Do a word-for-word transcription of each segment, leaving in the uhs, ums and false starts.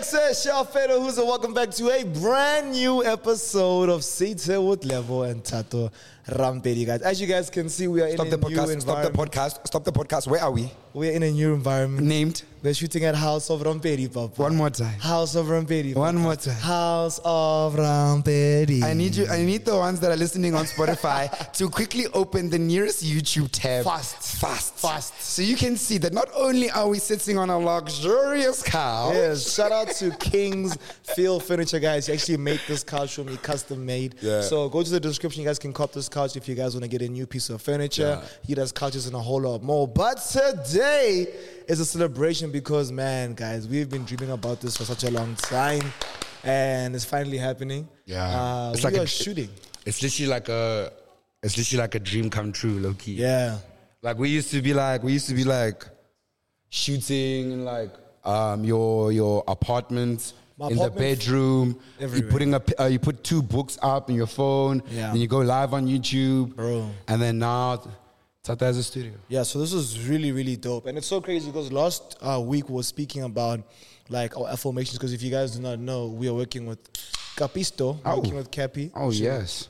Success, y'all fellow who's and welcome back to a brand new episode of Sithe with Levo and Tato Rampedi, guys. As you guys can see, we are Stop in the a new podcast. Stop the environment. podcast. Stop the podcast. Where are we? We're in a new environment. Named. We're shooting at House of Rampedi, Papa. One more time. House of Rampedi. One Papa. more time. House of Rampedi. I need you. I need the ones that are listening on Spotify to quickly open the nearest YouTube tab. Fast. Fast. Fast. So you can see that not only are we sitting on a luxurious couch. Yes, shout out to King's Feel Furniture, guys. He actually made this couch for me, custom made. Yeah. So go to the description. You guys can cop this couch if you guys want to get a new piece of furniture. Yeah. He does couches and a whole lot more. But today is a celebration because, man, guys, we've been dreaming about this for such a long time. And it's finally happening. Yeah. Uh, It's we like are a- shooting. It's literally like a. It's literally like a dream come true, low key. Yeah. Like we used to be like we used to be like shooting in like um your your apartment. My in apartment, the bedroom, you everywhere. putting a, pi- uh, you put two books up in your phone, Yeah. then you go live on YouTube, Bro. and then now Tata has a studio. Yeah, so this is really, really dope. And it's so crazy because last uh, week we were speaking about like our affirmations because if you guys do not know, we are working with Capisto, Oh. working with Cappy. Oh yes,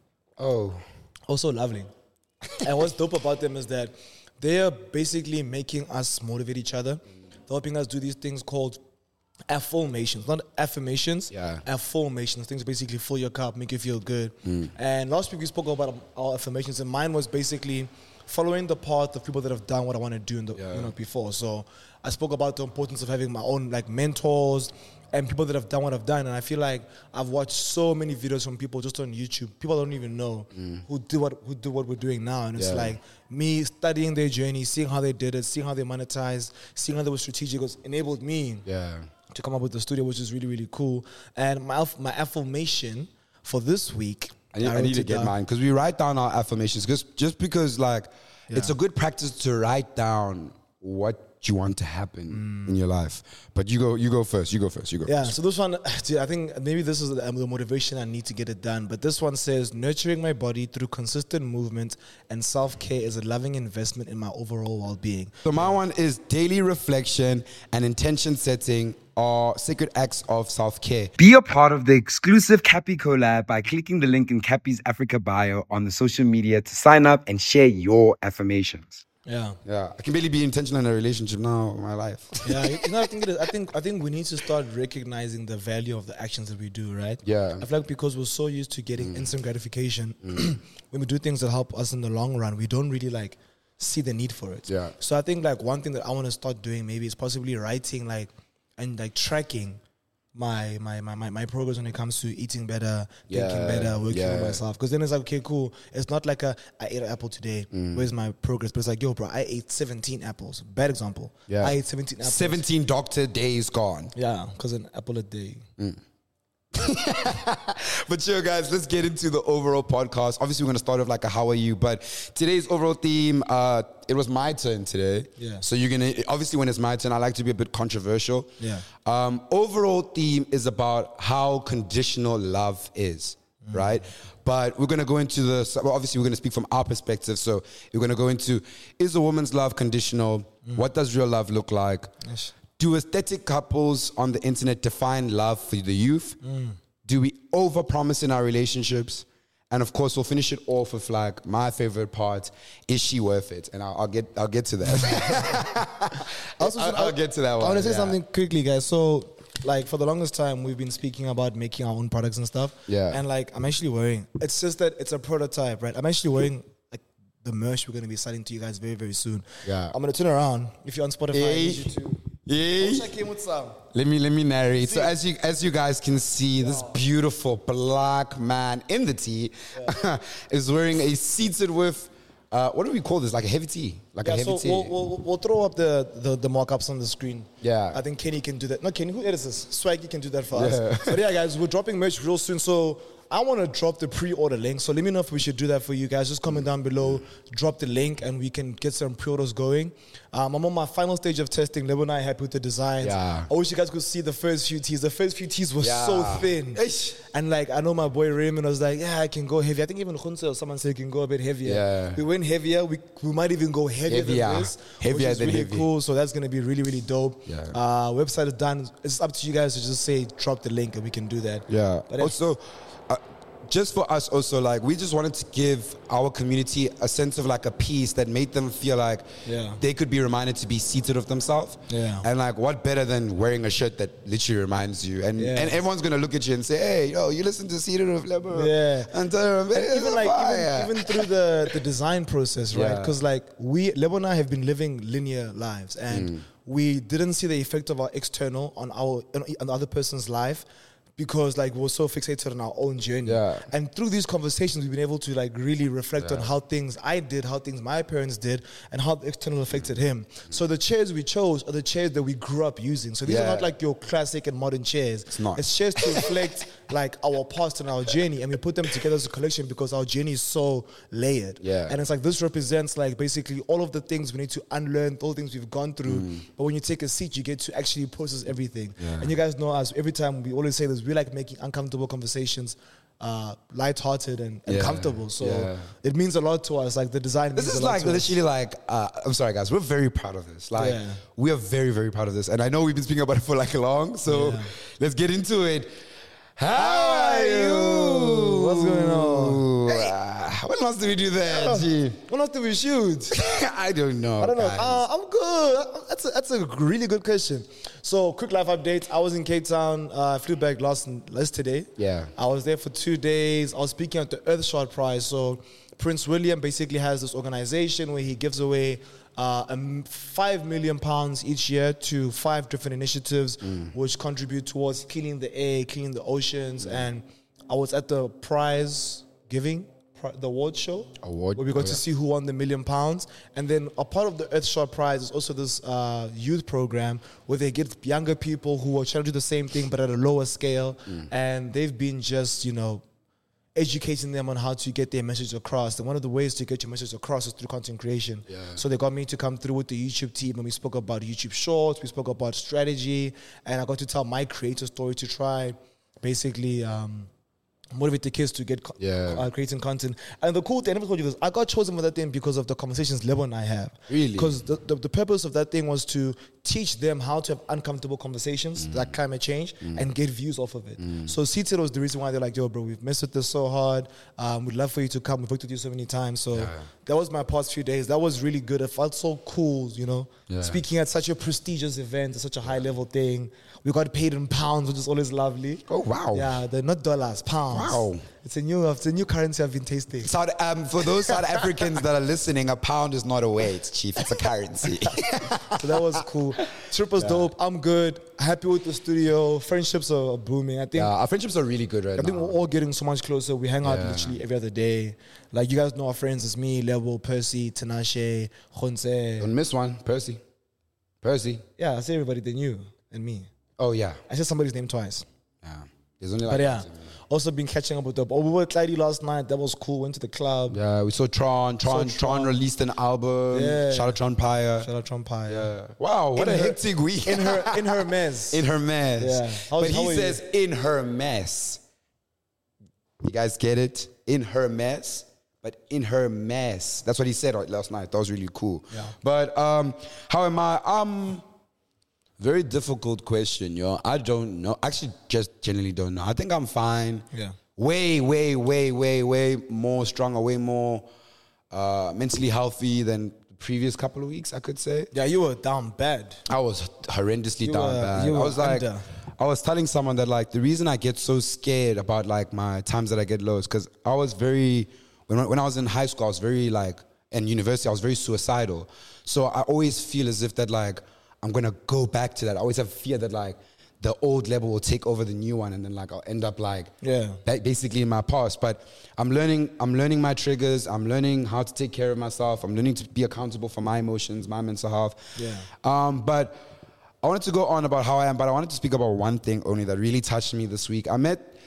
oh Also lovely. And what's dope about them is that they are basically making us motivate each other. They're helping us do these things called affirmations, not affirmations. Yeah. Affirmations, things basically fill your cup, make you feel good. And last week we spoke about our affirmations, and mine was basically following the path of people that have done what I want to do in the, Yeah. you know, before. So I spoke about the importance of having my own like mentors and people that have done what I've done. And I feel like I've watched so many videos from people just on YouTube. People I don't even know who do what who do what we're doing now. And it's Yeah. like me studying their journey, seeing how they did it, seeing how they monetized, seeing how they were strategic, has enabled me yeah. to come up with the studio, which is really, really cool. And my aff- my affirmation for this week, I need, I wrote need to it get down. mine because we write down our affirmations. Just just because like it's Yeah. a good practice to write down what you want to happen in your life. But you go you go first. You go first. You go Yeah, first. so this one, dude, I think maybe this is the, um, the motivation I need to get it done. But this one says, nurturing my body through consistent movement and self-care is a loving investment in my overall well-being. So my one is daily reflection and intention setting are sacred acts of self-care. Be a part of the exclusive Cappy collab by clicking the link in Cappy's Africa bio on the social media to sign up and share your affirmations. Yeah. Yeah, I can barely be intentional in a relationship now in my life. Yeah, you know, I think it is. I think I think we need to start recognizing the value of the actions that we do, right? Yeah. I feel like because we're so used to getting instant gratification, when we do things that help us in the long run, we don't really like see the need for it. Yeah. So I think like one thing that I want to start doing maybe is possibly writing like and like tracking my my my my, my progress when it comes to eating better, thinking Yeah, better, working on yeah. myself. Because then it's like, okay, cool. It's not like a I ate an apple today. Where's my progress? But it's like, yo, bro, I ate seventeen apples. Bad example. Yeah. I ate seventeen apples. seventeen doctor days gone. Yeah, because an apple a day. But sure, guys, let's get into the overall podcast. Obviously, we're going to start off like a how are you, but today's overall theme, uh, it was my turn today. Yeah. So you're going to, obviously when it's my turn, I like to be a bit controversial. Yeah. Um, overall theme is about how conditional love is, right? But we're going to go into the, well, obviously we're going to speak from our perspective. So we're going to go into, is a woman's love conditional? What does real love look like? Yes. Do aesthetic couples on the internet define love for the youth? Do we overpromise in our relationships? And of course, we'll finish it off with like my favorite part: is she worth it? And I'll, I'll get, I'll get to that. Also, I'll, I'll get to that one. I want to say yeah. something quickly, guys. So, like, for the longest time, we've been speaking about making our own products and stuff. Yeah. And, like, I'm actually wearing, it's just that it's a prototype, right? I'm actually wearing, like, the merch we're going to be selling to you guys very, very soon. Yeah. I'm going to turn around. If you're on Spotify, I need you to. I Yeah. wish I came with some. Let me let me narrate. So as you as you guys can see, this beautiful black man in the tee is wearing a seated with uh, what do we call this? Like a heavy tee, like a Yeah, heavy so tee. we'll, we'll, we'll throw up the, the, the mock-ups on the screen. Yeah. I think Kenny can do that. No, Kenny, who edits this? Swaggy can do that for Yeah. us. But yeah, guys, we're dropping merch real soon. So I want to drop the pre-order link. So let me know if we should do that for you guys. Just comment down below, drop the link, and we can get some pre-orders going. Um, I'm on my final stage of testing. Lebo and I happy with the designs. Yeah. I wish you guys could see the first few teas. The first few teas were Yeah. so thin. Eish. And like, I know my boy Raymond was like, yeah, I can go heavy. I think even Khunse or someone said you can go a bit heavier. Yeah. We went heavier. We, we might even go heavier, Heavier. than this. Heavier which is than really heavy. cool. So that's going to be really, really dope. Yeah. Uh, website is done. It's up to you guys to just say, drop the link and we can do that. Yeah. But also, uh, just for us also, like, we just wanted to give our community a sense of like a peace that made them feel like Yeah. they could be reminded to be seated of themselves. Yeah. And like, what better than wearing a shirt that literally reminds you? And Yeah. and everyone's gonna look at you and say, hey, yo, you listen to Seated of Lebo. Yeah. And uh, even like even, even through the, the design process, right? Yeah. Because like we Lebo and I have been living linear lives, and Mm. we didn't see the effect of our external on our on the other person's life. Because like we're so fixated on our own journey, Yeah. and through these conversations, we've been able to like really reflect on Yeah. how things I did, how things my parents did, and how the external affected him. So the chairs we chose are the chairs that we grew up using. So these are Yeah. not like your classic and modern chairs. It's not. It's chairs to reflect like our past and our journey, and we put them together as a collection because our journey is so layered. Yeah. And it's like this represents like basically all of the things we need to unlearn, all the things we've gone through. Mm. But when you take a seat, you get to actually process everything. And you guys know us, every time we always say this, we like making uncomfortable conversations uh, lighthearted and, and Yeah. comfortable. So Yeah. it means a lot to us. Like the design This means is a lot like to us. literally like uh, I'm sorry guys, we're very proud of this. Like Yeah. we are very very proud of this, and I know we've been speaking about it for like long. So Yeah. let's get into it. How are you? What's going on? Uh, when last did we do that? Gee. When else do we shoot? I don't know. I don't know. guys. Uh, I'm good. That's a, that's a really good question. So, quick life update. I was in Cape Town. Uh, I flew back last yesterday. Yeah. I was there for two days. I was speaking at the Earthshot Prize. So, Prince William basically has this organization where he gives away uh, um, five million pounds each year to five different initiatives, which contribute towards cleaning the air, cleaning the oceans. And I was at the prize giving, pri- the award show, Award- where we got oh, to yeah. see who won the million pounds. And then a part of the Earthshot Prize is also this uh, youth program where they get younger people who are trying to do the same thing but at a lower scale. And they've been just, you know, educating them on how to get their message across. And one of the ways to get your message across is through content creation. Yeah. So they got me to come through with the YouTube team, and we spoke about YouTube Shorts, we spoke about strategy, and I got to tell my creator story to try basically um, motivate the kids to get co- Yeah. uh, creating content. And the cool thing, I never told you this, I got chosen for that thing because of the conversations Lebo and I have. Really? Because the, the, the purpose of that thing was to teach them how to have uncomfortable conversations like climate change and get views off of it. So Seated was the reason why they're like, yo, bro, we've messed with this so hard. Um, we'd love for you to come. We've worked with you so many times. So that was my past few days. That was really good. It felt so cool, you know, Yeah. speaking at such a prestigious event, such a high level thing. We got paid in pounds, which is always lovely. Oh, wow. Yeah, they're not dollars, pounds. Wow. It's a new, it's a new currency I've been tasting. South, um, for those South Africans that are listening, a pound is not a weight, chief. It's a currency. So that was cool. Trip was dope. I'm good. Happy with the studio. Friendships are booming. I think. Yeah, our friendships are really good right I think now. we're all getting so much closer. We hang out Yeah. literally every other day. Like you guys know our friends. It's me, Lebo, Percy, Tinashe, Khonse. Don't miss one, Percy. Percy. Yeah, I say everybody then you and me. Oh yeah, I said somebody's name twice. yeah. There's only like. But yeah, also been catching up with the. Oh, we were at Clyde last night. That was cool. Went to the club. Yeah, we saw Tron. Tron. Saw Tron Tron. released an album. Yeah. Shout out Tron Pyre. Shout out Trumpire. Yeah. Wow, what In a her- hectic week. In her, in her mess. in her mess. Yeah. How- but how he are you? says in her mess. You guys get it? In her mess. But in her mess. That's what he said last night. That was really cool. Yeah. But um, how am I? Um, very difficult question, yo. I don't know. Actually, just generally don't know. I think I'm fine. Yeah. Way, way, way, way, way more stronger, way more uh, mentally healthy than the previous couple of weeks, I could say. Yeah, you were down bad. I was horrendously You down were- bad. you I were was like, under. I was telling someone that like the reason I get so scared about like my times that I get low is because I was very when when I was in high school I was very like and university I was very suicidal. So I always feel as if that like I'm gonna go back to that. I always have fear that like the old level will take over the new one and then like I'll end up like Yeah. ba- basically in my past. But I'm learning I'm learning my triggers. I'm learning how to take care of myself. I'm learning to be accountable for my emotions, my mental health. Yeah. Um, but I wanted to go on about how I am, but I wanted to speak about one thing only that really touched me this week. I met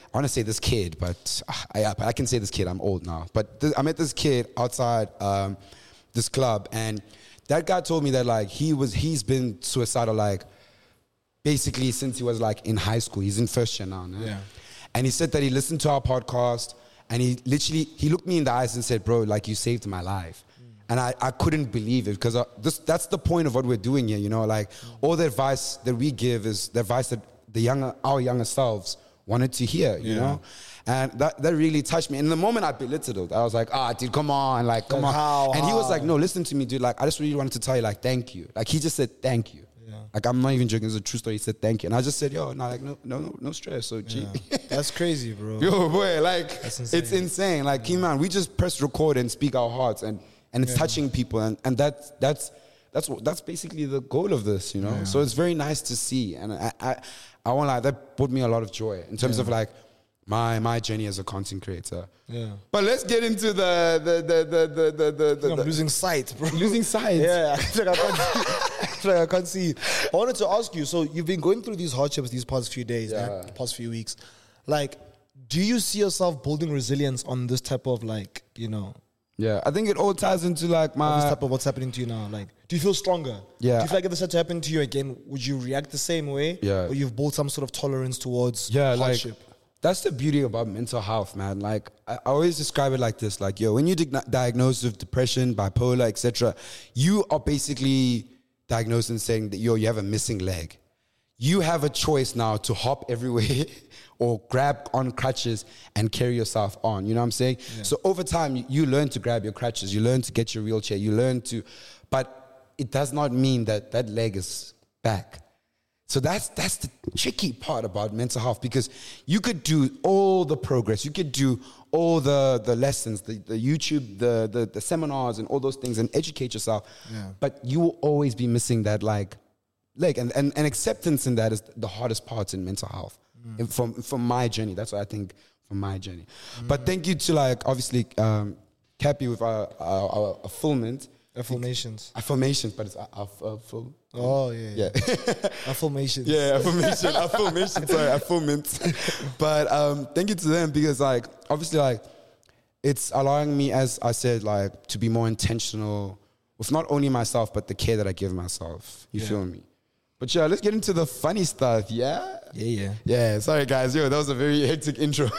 I want to say this kid, but uh, I, I I can say this kid. I'm old now, but th- I met this kid outside um, this club, and that guy told me that like he was he's been suicidal like basically since he was like in high school. He's in first year now, no? Yeah. And he said that he listened to our podcast, and he literally he looked me in the eyes and said, "Bro, like you saved my life." And I, I couldn't believe it because this, that's the point of what we're doing here, you know, like all the advice that we give is the advice that the younger, our younger selves wanted to hear, you Yeah. know, and that, that really touched me. And in the moment I belittled it, I was like, ah, dude, come on, like, come Like, on. how, and he was how? like, no, listen to me, dude. Like, I just really wanted to tell you, like, thank you. Like, he just said, thank you. Yeah. Like, I'm not even joking. It's a true story. He said, thank you. And I just said, yo, no, like, no, no, no, no stress. So, gee. Yeah. That's crazy, bro. Yo, boy, like, That's insane. it's insane. Like, yeah. man, we just press record and speak our hearts, and, and it's Yeah. touching people, and, and that's that's that's what that's basically the goal of this, you know. Yeah. So it's very nice to see, and I I, I won't lie, that brought me a lot of joy in terms Yeah. of like my my journey as a content creator. Yeah. But let's get into the the the the the the, the, the, I'm the losing sight, bro. losing sight. Yeah, I feel like I can't, I feel like I can't see. I wanted to ask you, so you've been going through these hardships these past few days, Yeah. yeah. past few weeks. Like, do you see yourself building resilience on this type of like, you know, Yeah, I think it all ties into like this my type of what's happening to you now? Like, do you feel stronger? Yeah. Do you feel like if this had to happen to you again, would you react the same way? Yeah. Or you've built some sort of tolerance towards yeah, hardship? like that's the beauty about mental health, man. Like I, I always describe it like this: like, yo, when you dig- diagnosed with depression, bipolar, et cetera, you are basically diagnosed and saying that yo, you have a missing leg. You have a choice now to hop everywhere or grab on crutches and carry yourself on. You know what I'm saying? Yeah. So over time, you, you learn to grab your crutches. You learn to get your wheelchair. You learn to, but it does not mean that that leg is back. So that's that's the tricky part about mental health, because you could do all the progress, you could do all the, the lessons, the, the YouTube, the, the the seminars and all those things and educate yourself, Yeah. but you will always be missing that like leg. And, and, and acceptance in that is the hardest part in mental health. Mm. And from, from my journey, that's what I think from my journey. Mm. But thank you to like, obviously, um, Cappy with our, our, our affirmament. Affirmations. Affirmations, but it's a, a, a full. Oh, yeah. Yeah. Affirmations. Yeah, affirmation, affirmation, sorry, affirmation. But um, thank you to them, because like, obviously like, it's allowing me, as I said, like to be more intentional with not only myself, but the care that I give myself. You Yeah. feel me? But yeah, let's get into the funny stuff, yeah? Yeah, yeah. Yeah, sorry guys, yo, that was a very hectic intro.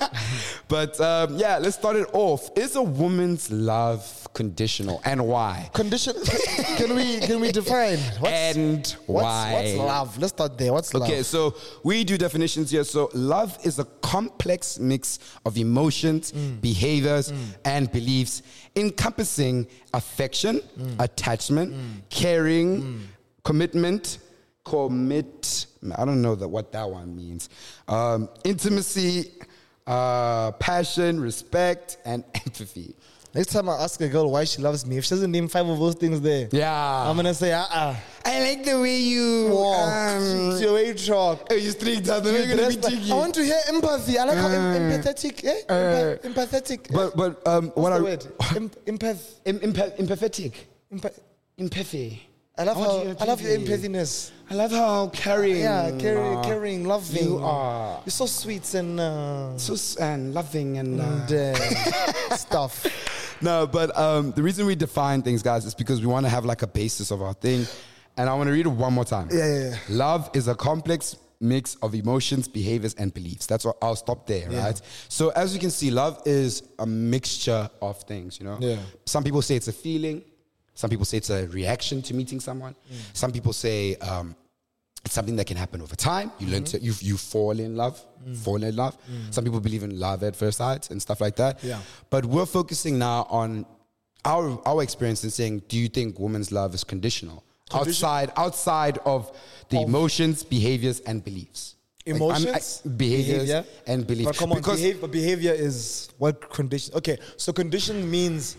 But um, yeah, let's start it off. Is a woman's love conditional, and why? Condition. Can we can we define what's, And what's, why? what's love? Let's start there. What's love? Okay, so we do definitions here. So love is a complex mix of emotions, behaviors, and beliefs encompassing affection, attachment, caring, commitment, commit. I don't know that what that one means. Um, intimacy, uh, passion, respect, and empathy. Next time I ask a girl why she loves me, if she doesn't name five of those things there, Yeah. I'm gonna say, uh uh I like the way you walk, um, your way talk. oh, you strict. I don't know you're gonna be Dress like- cheeky. I want to hear empathy. I like how em- Uh, empathetic, eh? uh, Empa- empathetic. But but um, What's what the I word? Em- empath. Em- empa- empathetic, Empa- empathy. I love I want how you to I love your empathy. empathiness. I love how caring. Yeah, caring, uh, caring, loving. you are. You're so sweet and uh, So s- and loving and. Uh, and uh, stuff. No, but um, the reason we define things, guys, is because we want to have like a basis of our thing. And I want to read it one more time. Yeah, yeah, yeah. Love is a complex mix of emotions, behaviors, and beliefs. That's what I'll stop there, Yeah. right? So as you can see, love is a mixture of things, you know? Yeah. Some people say it's a feeling. Some people say it's a reaction to meeting someone. Mm. Some people say um, it's something that can happen over time. You learn Mm-hmm. to, you, you fall in love, fall in love. Some people believe in love at first sight and stuff like that. Mm. Yeah. But we're focusing now on our our experience and saying, do you think women's love is conditional? Condition- outside outside of the Of- emotions, behaviors, and beliefs. Like, I'm- Emotions, I- behaviors, behavior, and beliefs. But come on, because behavior, but behavior is what condition? Okay, so condition means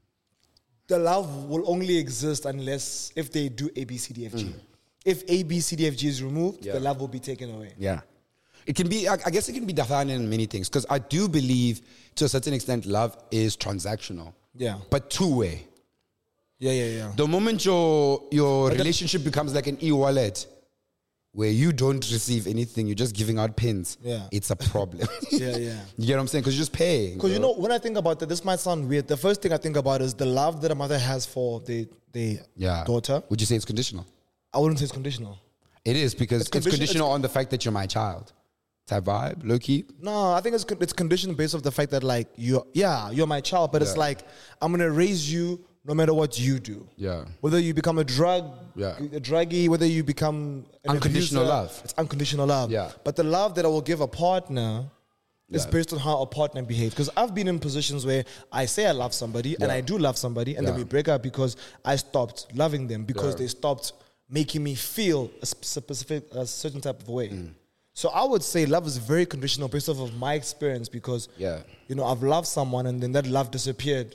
the love will only exist unless if they do A, B, C, D, F, G. If A, B, C, D, F, G is removed, Yeah. the love will be taken away. yeah, it can be. I, I guess it can be defined in many things, because I do believe to a certain extent love is transactional. Yeah. But two way. Yeah, yeah, yeah. The moment your your But the- relationship becomes like an e-wallet, where you don't receive anything, you're just giving out pins, Yeah. it's a problem. Yeah, yeah. You get what I'm saying? Because you're just paying. Because you bro. know, when I think about that, this might sound weird. The first thing I think about is the love that a mother has for the the yeah. daughter. Would you say it's conditional? I wouldn't say it's conditional. It is because it's, condition- conditional on the fact that you're my child. Type vibe, low key. No, I think it's con- it's conditioned based off the fact that like you, yeah, you're my child, but it's Yeah. like I'm gonna raise you no matter what you do. Yeah. Whether you become a drug, Yeah. a druggie, whether you become an Unconditional abuser, love. It's unconditional love. Yeah. But the love that I will give a partner is Yeah. based on how a partner behaves. Because I've been in positions where I say I love somebody and Yeah. I do love somebody, and then Yeah. we break up because I stopped loving them because Yeah. they stopped making me feel a sp- specific, a certain type of way. Mm. So I would say love is very conditional based off of my experience because, Yeah. you know, I've loved someone and then that love disappeared.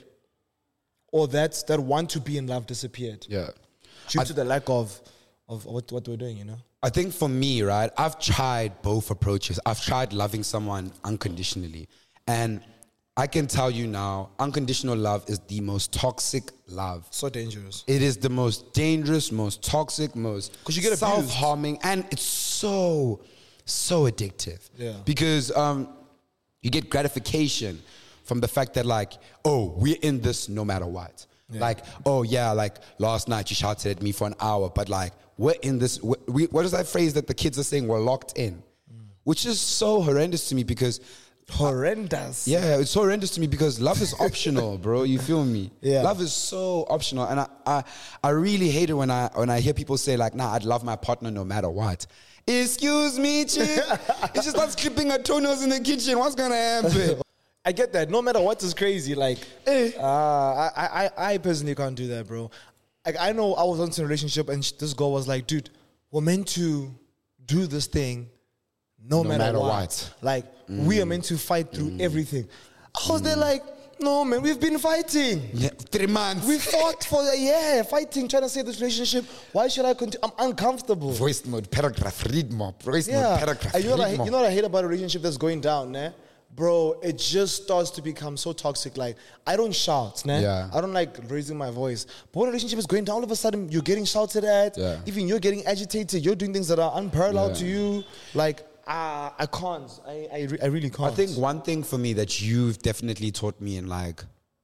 Or that, that want to be in love disappeared. Yeah. Due I- to the lack of, of what, what we're doing, you know? I think for me, right, I've tried both approaches. I've tried loving someone unconditionally. And I can tell you now, unconditional love is the most toxic love. So dangerous. It is the most dangerous, most toxic, most 'Cause you get abused. self-harming, and it's so, so addictive. Yeah. Because um, you get gratification from the fact that, like, oh, we're in this no matter what. Yeah. Like, oh yeah, like last night you shouted at me for an hour, but like we're in this. We, we, what is that phrase that the kids are saying? We're locked in, mm. which is so horrendous to me because. Horrendous. Yeah, it's so horrendous to me because love is optional, bro. You feel me? Yeah. Love is so optional, and I, I, I really hate it when I when I hear people say like, "Nah, I'd love my partner no matter what." Excuse me, chick. It just starts clipping her toenails in the kitchen. What's gonna happen? I get that. No matter what is crazy. Like, Eh. uh, I, I, I personally can't do that, bro. Like, I know I was once in a relationship and sh- this girl was like, dude, we're meant to do this thing no, No matter, matter what. what. Like, we are meant to fight through everything. I was there like, no, man, we've been fighting. Yeah, three months. We fought for a year, fighting, trying to save this relationship. Why should I continue? I'm uncomfortable. Voice mode, paragraph, read more. Voice Yeah. mode, paragraph, And you know, what I, read hate- more. you know what I hate about a relationship that's going down, né? Bro, it just starts to become so toxic. Like, I don't shout, né? Yeah. I don't like raising my voice. But when a relationship is going down, all of a sudden you're getting shouted at. Yeah. Even you're getting agitated. You're doing things that are unparalleled Yeah. to you. Like, ah, I can't. I, I, re- I really can't. I think one thing for me that you've definitely taught me in like,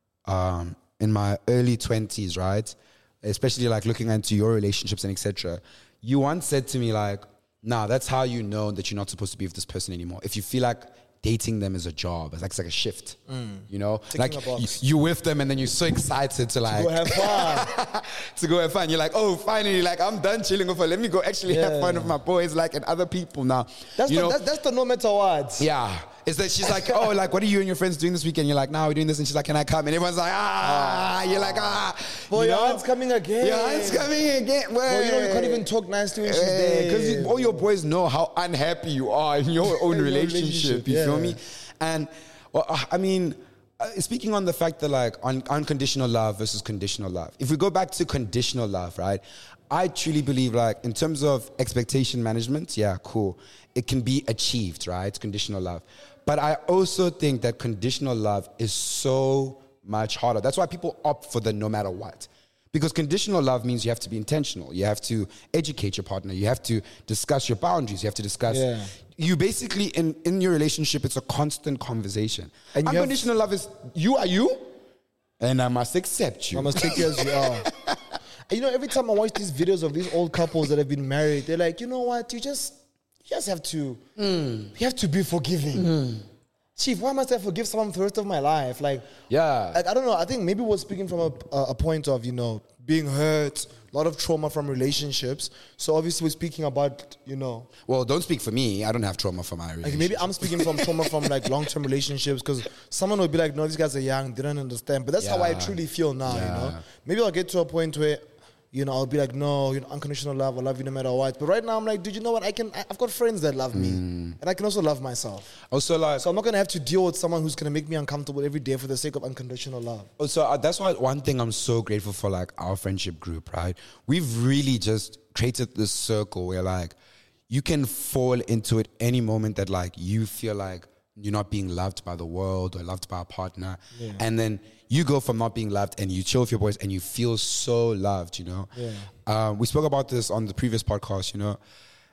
um, in my early twenties, right? Especially like looking into your relationships and et cetera. You once said to me like, "Nah, that's how you know that you're not supposed to be with this person anymore. If you feel like dating them is a job, it's like, it's like a shift, you know, Ticking like a box. you, you with them and then you're so excited to like Go have fun. to go have fun. You're like, oh, finally, like I'm done chilling with her. Let me go actually have Yeah. fun with my boys, like and other people now. That's, you the, know, that's, that's the no matter what. yeah. It's that she's like, oh, like, what are you and your friends doing this weekend? You're like, nah, we're doing this. And she's like, can I come? And everyone's like, ah. You're like, ah. Boy, you your know? aunt's coming again. Your aunt's coming again. Bro, you know, you can't even talk nicely when she's there. Because all your boys know how unhappy you are in your own In your relationship. relationship, You feel yeah. me? And, well, uh, I mean, uh, speaking on the fact that, like, un- unconditional love versus conditional love. If we go back to conditional love, right? I truly believe, like, in terms of expectation management, yeah, cool. It can be achieved, right? Conditional love. But I also think that conditional love is so much harder. That's why people opt for the no matter what. Because conditional love means you have to be intentional. You have to educate your partner. You have to discuss your boundaries. You have to discuss. Yeah. You basically, in, in your relationship, it's a constant conversation. And you have- Unconditional love is you are you, and I must accept you. I must take you as you are. And you know, every time I watch these videos of these old couples that have been married, they're like, you know what? You just, you just have to, you have to be forgiving. Chief, why must I forgive someone for the rest of my life? Like, Yeah. like, I don't know. I think maybe we're speaking from a, a, a point of, you know, being hurt, a lot of trauma from relationships. So obviously we're speaking about, you know, Well, don't speak for me. I don't have trauma for my like relationship. maybe I'm speaking from trauma from like long-term relationships because someone would be like, no, these guys are young, they don't understand. But that's how I Yeah. truly feel now, you know. Yeah. Maybe I'll get to a point where, you know, I'll be like, no, you know, unconditional love, I love you no matter what. But right now I'm like, dude, you know what? I can, I- I've got friends that love me, and I can also love myself. Also, like, So I'm not gonna have to deal with someone who's gonna make me uncomfortable every day for the sake of unconditional love. Also, uh, that's why one thing I'm so grateful for, like our friendship group, right? We've really just created this circle where, like, you can fall into it any moment that, like, you feel like you're not being loved by the world or loved by a partner, Yeah. and then you go from not being loved and you chill with your boys and you feel so loved, you know. Yeah. Um, we spoke about this on the previous podcast, you know.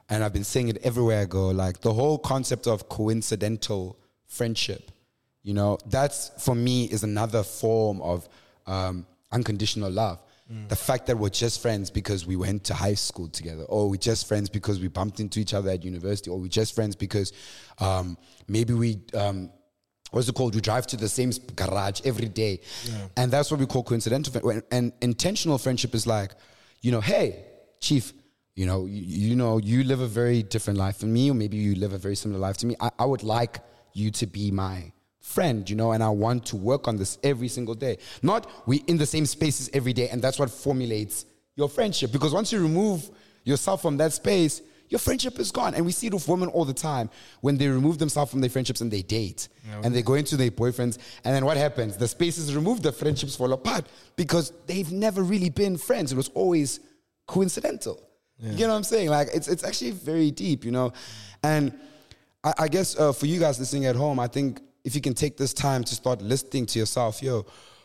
and I've been saying it everywhere I go, like the whole concept of coincidental friendship, you know, that's for me is another form of um, unconditional love. Mm. The fact that we're just friends because we went to high school together, or we're just friends because we bumped into each other at university, or we're just friends because um, maybe we, um, what's it called? We drive to the same garage every day. Yeah. And that's what we call coincidental. When, and intentional friendship is like, you know, hey, Chief, you know, you, you know, you live a very different life than me, or maybe you live a very similar life to me. I, I would like you to be my friend, you know, and I want to work on this every single day. Not we in the same spaces every day, and that's what formulates your friendship. Because once you remove yourself from that space, your friendship is gone. And we see it with women all the time when they remove themselves from their friendships and they date. Yeah, and they go into their boyfriends. And then what happens? The spaces removed, the friendships fall apart because they've never really been friends. It was always coincidental. Yeah. You know what I'm saying? Like, it's it's actually very deep, you know? And I, I guess uh, for you guys listening at home, I think if you can take this time to start listening to yourself, yo,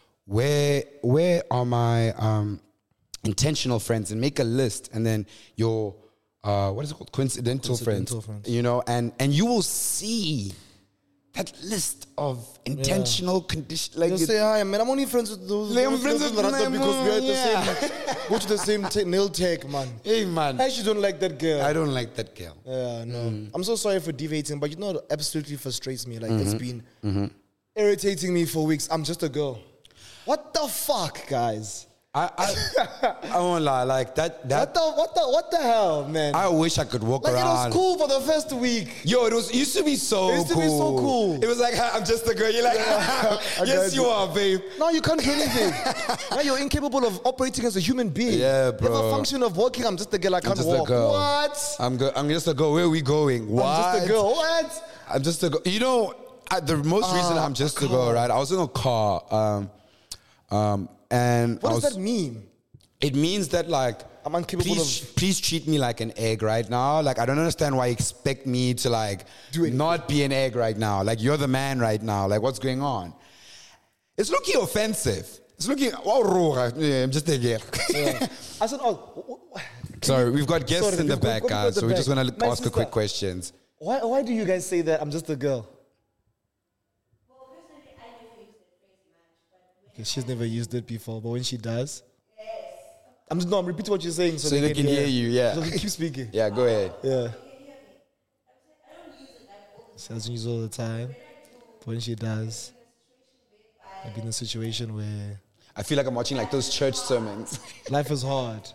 where where are my um, intentional friends? And make a list. And then your... Uh, what is it called? Coincidental, Coincidental friends. friends. You know, and, and you will see that list of intentional yeah. conditions. Like, just say, hi, man, I'm only friends with those. Like, I'm friends with them because we are at yeah. the same, go to the same t- nail tech, man. Hey, man. I actually don't like that girl. I don't like that girl. Yeah, no. Mm. I'm so sorry for deviating, but you know, it absolutely frustrates me. Like, mm-hmm. it's been mm-hmm. irritating me for weeks. I'm just a girl. What the fuck, guys? I, I I won't lie, like that that what the what the what the hell, man? I wish I could walk like around. Like it was cool for the first week. Yo, it was it used to be so it used to cool. be so cool. It was like, I'm just a girl. You're like, yeah, yes, you are, babe. No, you can't do anything. Now you're incapable of operating as a human being. Yeah, bro. You have a function of walking. I'm just a girl. I can't walk. What? I'm go- I'm just a girl. Where are we going? What? I'm just a girl. What? I'm just a girl. You know, I, the most uh, reason I'm just a, a girl, right? I was in a car, um, um, and what I does was, that mean? It means that, like, I'm incapable please, of... please treat me like an egg right now. Like, I don't understand why you expect me to, like, Do it. not be an egg right now. Like, you're the man right now. Like, what's going on? It's looking offensive. It's looking... Oh, yeah, I'm just a girl. Yeah. I said, oh... Sorry, we've got guests Sorry, in the back, guys, so we just want to ask sister, a quick questions. Why, why do you guys say that I'm just a girl? Well, personally, I never used it very much. Okay, she's never used it before, but when she does... I'm just no. I'm repeating what you're saying, so, so they, they can hear, hear you. Yeah. So keep speaking. Yeah, go ahead. Yeah. She doesn't use it all the time, but when she does, I've been in a situation where I feel like I'm watching like those church sermons. Life is hard.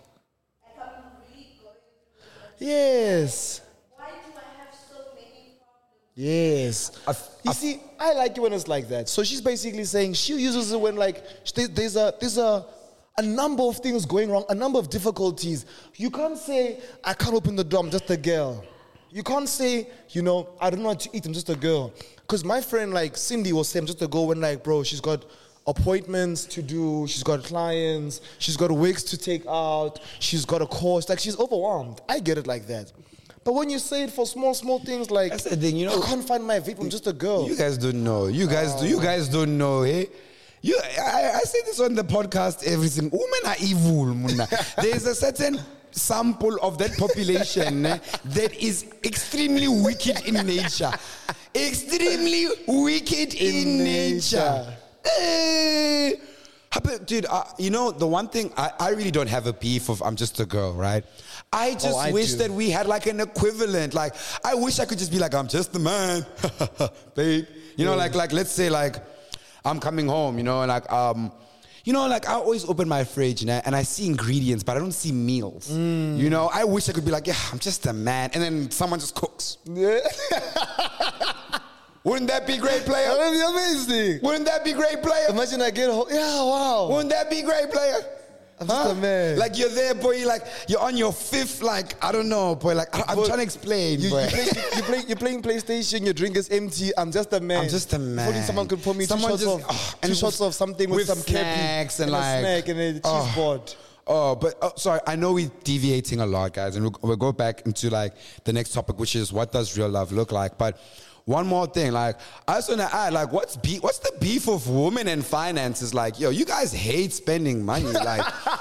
Yes. Why do I have so many problems? Yes. I've, you I've, see, I like it when it's like that. So she's basically saying she uses it when like there's a there's a. A number of things going wrong, a number of difficulties. You can't say, I can't open the door, I'm just a girl. You can't say, you know, I don't know what to eat, I'm just a girl. Because my friend, like, Cindy was saying, I'm just a girl when, like, bro, she's got appointments to do, she's got clients, she's got wigs to take out, she's got a course. Like, she's overwhelmed. I get it like that. But when you say it for small, small things like, that's the thing, you know, I can't find my vape, I'm just a girl. You guys don't know. You guys uh, do. You guys don't know, eh? You, I, I say this on the podcast every single. Women are evil, Muna. There is a certain sample of that population eh, that is extremely wicked in nature. Extremely wicked in, in nature. nature. Eh, dude, uh, you know, the one thing, I, I really don't have a beef of I'm just a girl, right? I just oh, I wish do. that we had like an equivalent. Like, I wish I could just be like, I'm just the man. Babe. You know, yeah. like, like, let's say like, I'm coming home, you know, and like, um, you know, like I always open my fridge and I, and I see ingredients, but I don't see meals. Mm. You know, I wish I could be like, yeah, I'm just a man, and then someone just cooks. Yeah. Wouldn't that be great, player? That would be amazing. Wouldn't that be great, player? Imagine I get home. Yeah, wow. Wouldn't that be great, player? I'm just huh? a man. Like you're there, boy. You're like you're on your fifth. Like I don't know, boy. Like I, I'm boy, trying to explain. You, boy. You play, you, you play, you're playing PlayStation. Your drink is empty. I'm just a man. I'm just a man. If only someone could put me someone two shots just, of oh, two shots of something with, with some snacks kepi and, and like a snack and a cheese oh, board. Oh, but oh, sorry. I know we're deviating a lot, guys, and we'll, we'll go back into like the next topic, which is what does real love look like, but. One more thing, like, I just want to add, like, what's be- what's the beef of women and finances? Like, yo, you guys hate spending money. Like,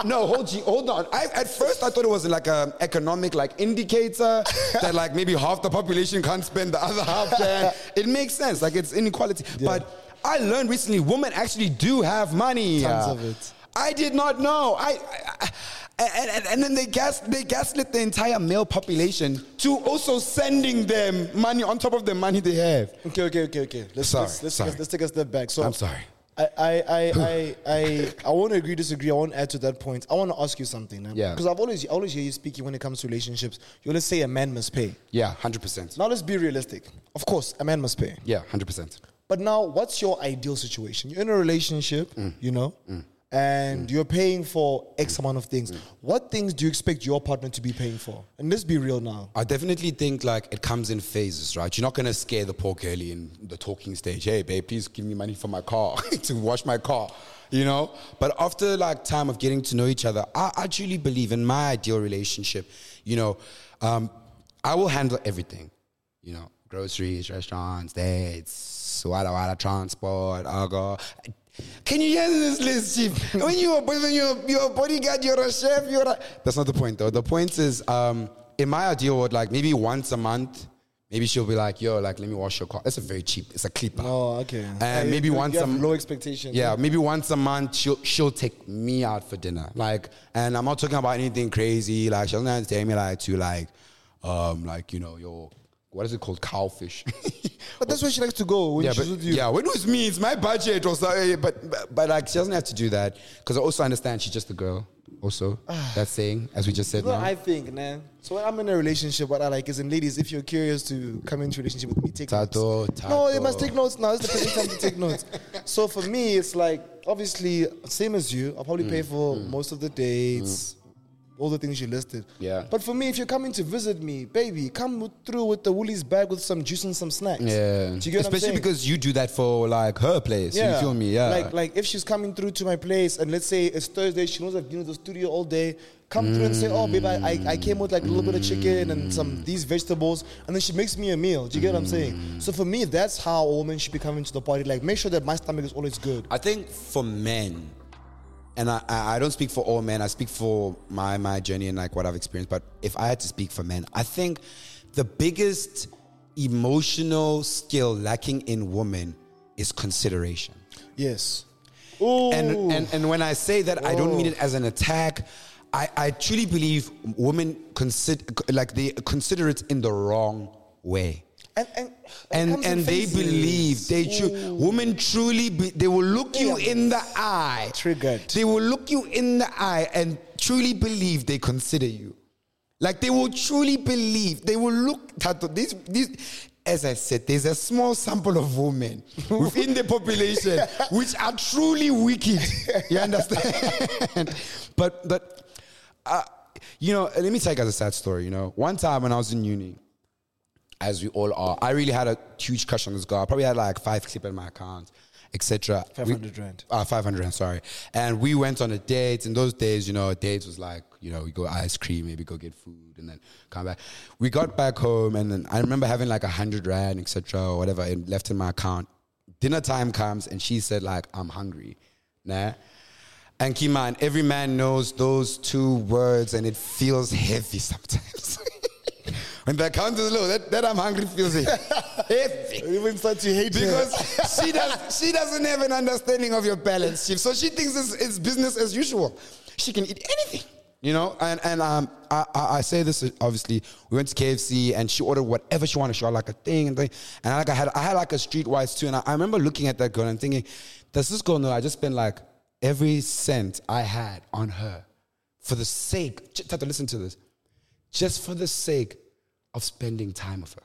no, hold, hold on. I, at first, I thought it was like an economic like indicator that like maybe half the population can't spend, the other half can. It makes sense. Like it's inequality. Yeah. But I learned recently, women actually do have money. Tons uh, of it. I did not know. I, I, I and, and, and then they gas they gaslit the entire male population to also sending them money on top of the money they have. Okay, okay, okay, okay. Let's Sorry, let's, let's, sorry. Take a, let's take a step back. So I'm sorry. I I I I I, I won't agree, disagree. I won't add to that point. I want to ask you something. Man. Yeah. Because I've always I always hear you speaking when it comes to relationships. You always say a man must pay. Yeah, one hundred percent. Now let's be realistic. Of course, a man must pay. Yeah, one hundred percent. But now, what's your ideal situation? You're in a relationship, Mm. you know, and you're paying for X amount of things. What things do you expect your partner to be paying for? And let's be real now. I definitely think like it comes in phases, right? You're not gonna scare the poor girlie in the talking stage. Hey, babe, please give me money for my car to wash my car, you know. But after like time of getting to know each other, I, I truly believe in my ideal relationship. You know, um, I will handle everything. You know, groceries, restaurants, dates, wada wada, transport. I'll go. Can you hear this list, Chief? When you're when you're, you're a bodyguard, you're a chef, you're a... That's not the point, though. The point is, um, in my ideal world, like maybe once a month, maybe she'll be like, yo, like, let me wash your car. That's a very cheap, it's a clipper. Oh, okay. And Uh, maybe you- once you a have m- low expectations. Yeah, maybe once a month she'll she'll take me out for dinner. Like, and I'm not talking about anything crazy. Like, she doesn't have to take me like to like, um, like you know, your what is it called, cowfish. But that's where she likes to go when Yeah, she's but, with you. yeah, when it was me, it's my budget or so. But, but but like she doesn't have to do that because I also understand she's just a girl. Also, that's saying as we just said. You know now. what I think, man. So when I'm in a relationship, what I like is, and ladies, if you're curious to come into a relationship with me, take Tato, notes. tato. No, you must take notes now. It's the perfect time to take notes. So for me, it's like, obviously, same as you. I'll probably pay for most of the dates, all the things you listed. Yeah. But for me, if you're coming to visit me, baby, come with- through with the Woolies bag with some juice and some snacks. Yeah, Do you get what I'm especially saying? because you do that for like her place. You feel me? Yeah. Like, like if she's coming through to my place and let's say it's Thursday, she knows I've been in the studio all day. Come through and say, oh, babe, I, I, I came with like a little bit of chicken and some these vegetables, and then she makes me a meal. Do you get what I'm saying? So for me, that's how a woman should be coming to the party. Like, make sure that my stomach is always good. I think for men, and I, I I don't speak for all men, I speak for my, my journey and like what I've experienced, but if I had to speak for men, I think the biggest emotional skill lacking in women is consideration. Yes. Ooh. And, and and when I say that, I don't mean it as an attack. I, I truly believe women consider like they consider it in the wrong way. and and And comes in and they phases. believe they tru- women truly be, they will look you Yeah. in the eye. Triggered. They will look you in the eye and truly believe they consider you. Like they will truly believe. They will look Tato, these these as I said, there's a small sample of women within the population which are truly wicked. You understand? but but uh, you know, let me tell you guys a sad story. You know, one time when I was in uni, as we all are, I really had a huge crush on this girl. I probably had like five clip in my account, et cetera. five hundred rand. Uh, five hundred rand, sorry. And we went on a date. In those days, you know, dates was like, you know, we go ice cream, maybe go get food, and then come back. We got back home, and then I remember having like a hundred rand, et cetera, or whatever, and left in my account. Dinner time comes, and she said like, I'm hungry, nah. And keep in mind, every man knows those two words, and it feels heavy sometimes. When the account is low, that, that I'm hungry feels heavy. You even start to hate Because her. she does she doesn't have an understanding of your balance sheet. So she thinks it's, it's business as usual. She can eat anything. You know, and, and um, I, I, I say this obviously. We went to K F C and she ordered whatever she wanted. She ordered like a thing and thing. And I, like I had I had like a streetwise too. And I, I remember looking at that girl and thinking, does this girl know I just spent like every cent I had on her for the sake, Tato, listen to this, just for the sake of spending time with her.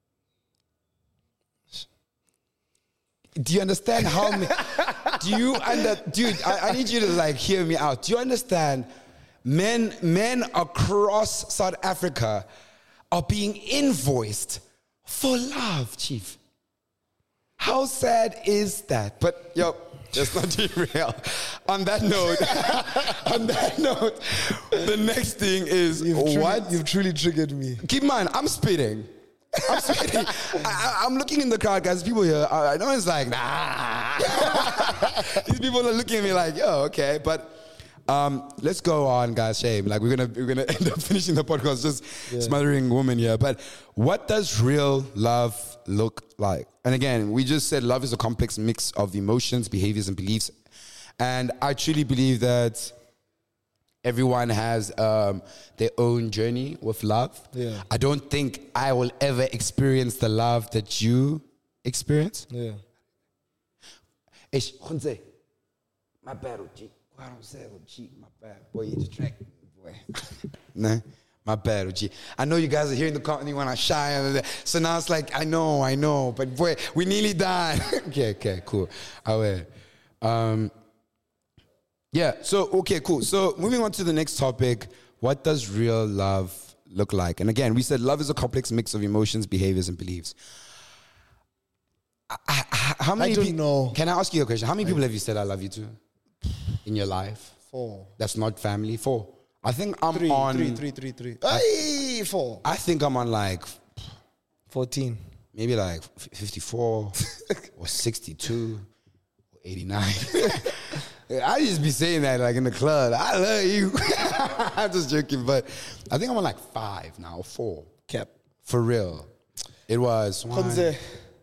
Do you understand how many, do you under, dude, I, I need you to like hear me out. Do you understand men, men across South Africa are being invoiced for love, Chief? How sad is that? But yo, let's not derail. On that note, on that note, the next thing is You've truly, what? You've truly triggered me. Keep in mind, I'm spitting. I'm spitting. I, I, I'm looking in the crowd, guys. People here, I, I know it's like, nah. These people are looking at me like, yo, okay. But Um, let's go on, guys. Shame. Like we're gonna we're gonna end up finishing the podcast just Yeah. smothering women here. But what does real love look like? And again, we just said love is a complex mix of emotions, behaviors, and beliefs. And I truly believe that everyone has um, their own journey with love. Yeah. I don't think I will ever experience the love that you experience. Yeah. Ish, Khonze, my bad, O G. I don't say O G, my bad. Boy, you distract me, boy. Nah, my bad, O G. I know you guys are hearing the company when I shy. So now it's like, I know, I know. But boy, we nearly done. okay, okay, cool. I will. Um, yeah, so, okay, cool. So moving on to the next topic, what does real love look like? And again, we said love is a complex mix of emotions, behaviors, and beliefs. I, I, how many I don't peo- know. Can I ask you a question? How many people have you said I love you to in your life? Four. That's not family. Four. I think I'm Three, on. three, three, three, three. Hey, four. I think I'm on like Fourteen. maybe like fifty-four or sixty-two or eighty-nine. I just be saying that like in the club. I love you. I'm just joking, but I think I'm on like five now, or four. Cap. For real. It was one. Khonze.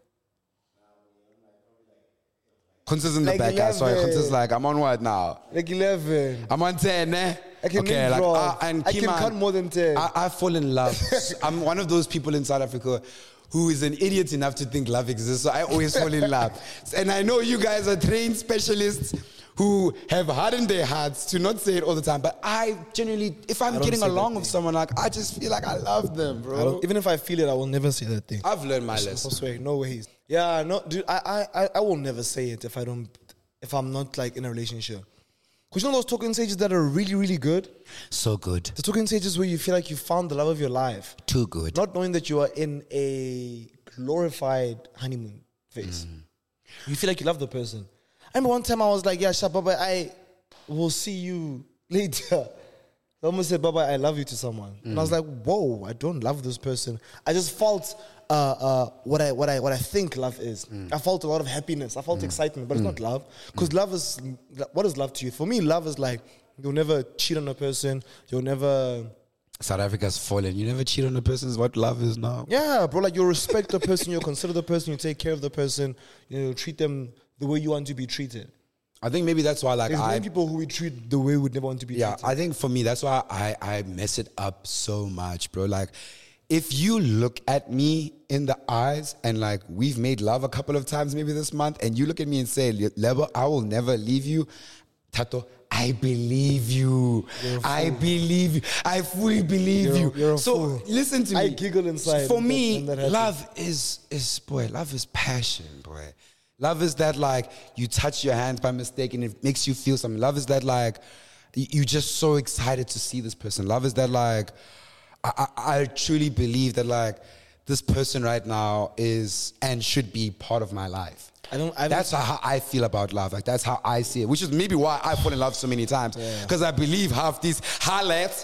Kunza's in the Like back, guys. Sorry, eleven. Kunza's like, I'm on what now? Like eleven. I'm on ten, eh? I can okay, name like, drop. uh, and I can Kiman, cut more than ten. I, I fall in love. I'm one of those people in South Africa who is an idiot enough to think love exists. So I always fall in love. And I know you guys are trained specialists who have hardened their hearts to not say it all the time. But I genuinely, if I'm don't getting say that along thing. with someone, like I just feel like I love them, I bro. don't, even if I feel it, I will never say that thing. I've learned my I lesson. swear, no ways. Yeah, no, dude. I, I, I- I will never say it if I don't, if I'm not like in a relationship. Cause you know those talking stages that are really, really good. So good. The talking stages where you feel like you found the love of your life, Too good. not knowing that you are in a glorified honeymoon phase. You feel like you love the person. I remember one time I was like, "Yeah, Shababa, I will see you later." I almost said, "Baba, I love you" to someone, and I was like, "Whoa, I don't love this person." I just felt uh, uh, what I what I what I think love is. I felt a lot of happiness. I felt excitement, but it's not love. Because love is what is love to you? For me, love is like you'll never cheat on a person. You'll never. South Africa's fallen. You never cheat on a person is what love is now. Yeah, bro. Like you respect the person, you consider the person, you take care of the person, you know, treat them the way you want to be treated. I think maybe that's why like There's I many people who we treat the way we'd never want to be Yeah, treated. I think for me, that's why I, I mess it up so much, bro. Like, if you look at me in the eyes and like we've made love a couple of times maybe this month, and you look at me and say, Lebo, I will never leave you, Tato, I believe you. I believe you. I fully believe You're a- you. you're a so fool. listen to me. I giggle inside For when me, that- when that happens. love is is boy, love is passion, boy. Love is that like you touch your hands by mistake and it makes you feel something. Love is that like y- you just so excited to see this person. Love is that like I, I, I truly believe that like this person right now is and should be part of my life. I don't. I don't That's how I feel about love. Like that's how I see it, which is maybe why I fall in love so many times because I believe half these highlights.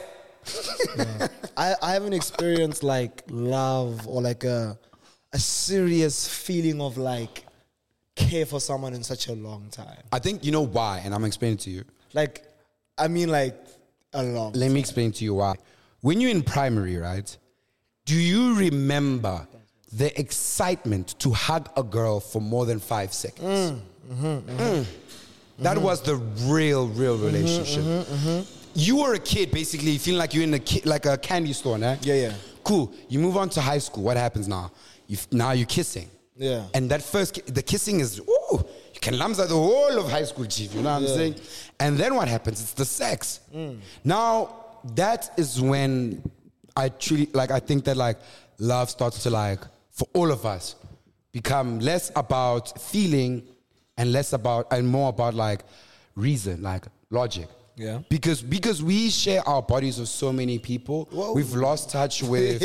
I, I haven't experienced like love or like a a serious feeling of like care for someone in such a long time. I think you know why, and I'm explaining to you. Like, I mean, like a long. Let me explain to you why. When you're in primary, right? Do you remember the excitement to hug a girl for more than five seconds? Mm. That was the real, real relationship. You were a kid, basically, feeling like you're in a ki- like a candy store, nah? Yeah, yeah. Cool. You move on to high school. What happens now? You now you're kissing. Yeah. And that first, ki- the kissing is, ooh, you can lamza the whole of high school, chief. You know what I'm saying? And then what happens? It's the sex. Now, that is when I truly, like, I think that, like, love starts to, like, for all of us, become less about feeling and less about, and more about, like, reason, like, logic. Yeah. Because because we share our bodies with so many people, Whoa. we've lost touch with.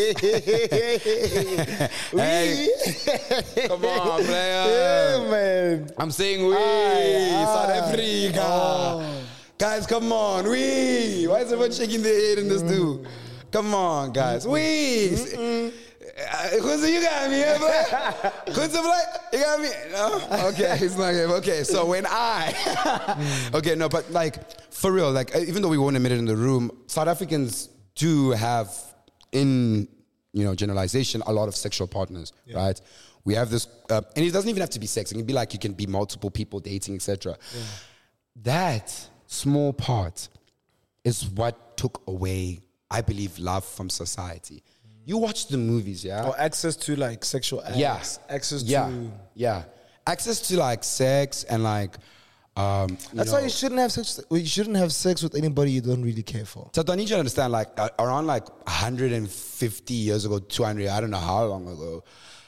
Hey, come on, player. Yeah, man. I'm saying we, Aye, South aye. Africa. Oh. Guys, come on, we. Why is everyone shaking their head in this too? Come on, guys, we. Kunze, you got me, yeah, boy. Kunze, like, you got me. No? Okay, it's not him. Okay, so when I, okay, no, but like, for real, like, even though we won't admit it in the room, South Africans do have, in, you know, generalization, a lot of sexual partners, yeah. right? We have this, uh, and it doesn't even have to be sex. It can be like, you can be multiple people dating, et cetera. Yeah. That small part is what took away, I believe, love from society. You watch the movies, yeah? Or access to like sexual acts. Yeah. Access yeah. to... Yeah. Access to like sex and like... Um, That's know. why you shouldn't have sex. You shouldn't have sex with anybody you don't really care for. So I need you to understand, like uh, around like one hundred fifty years ago, two hundred, I don't know how long ago,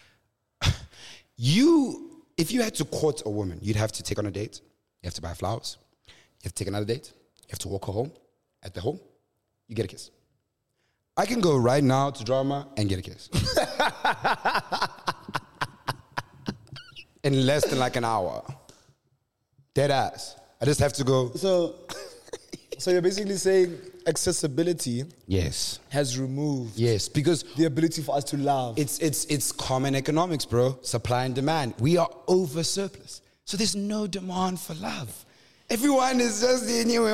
you, if you had to court a woman, you'd have to take on a date. You have to buy flowers. You have to take another date. You have to walk her home. At the home, you get a kiss. I can go right now to drama and get a kiss. In less than like an hour. Dead ass. I just have to go. So, so you're basically saying accessibility yes. has removed yes, because the ability for us to love. It's it's it's common economics, bro. Supply and demand. We are over surplus. So there's no demand for love. Everyone is just in here.